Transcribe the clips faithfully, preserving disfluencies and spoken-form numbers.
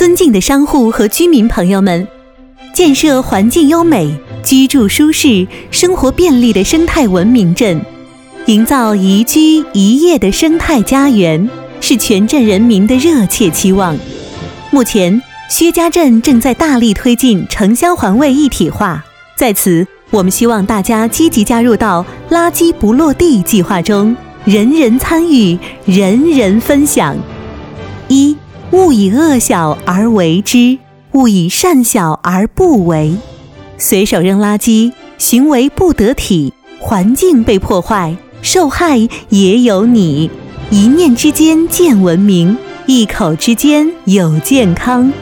尊敬的商户和居民朋友们，建设环境优美、居住舒适、生活便利的生态文明镇，营造宜居宜业的生态家园，是全镇人民的热切期望。目前，薛家镇正在大力推进城乡环卫一体化，在此，我们希望大家积极加入到垃圾不落地计划中，人人参与，人人分享。一、勿以恶小而为之，勿以善小而不为。随手扔垃圾，行为不得体，环境被破坏，受害也有你。一念之间见文明，一口之间有健康。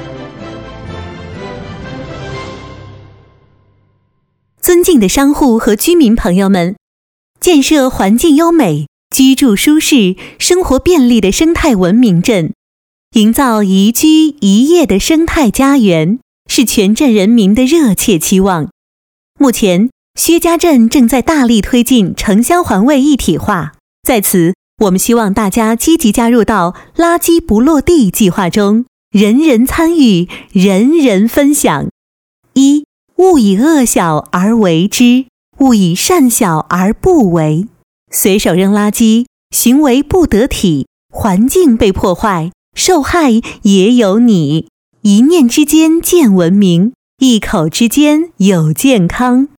尊敬的商户和居民朋友们，建设环境优美、居住舒适、生活便利的生态文明镇，营造宜居宜业的生态家园，是全镇人民的热切期望。目前，薛家镇正在大力推进城乡环卫一体化，在此，我们希望大家积极加入到垃圾不落地计划中，人人参与，人人分享。一、勿以恶小而为之，勿以善小而不为。随手扔垃圾，行为不得体，环境被破坏，受害也有你。一念之间见文明，一口之间有健康。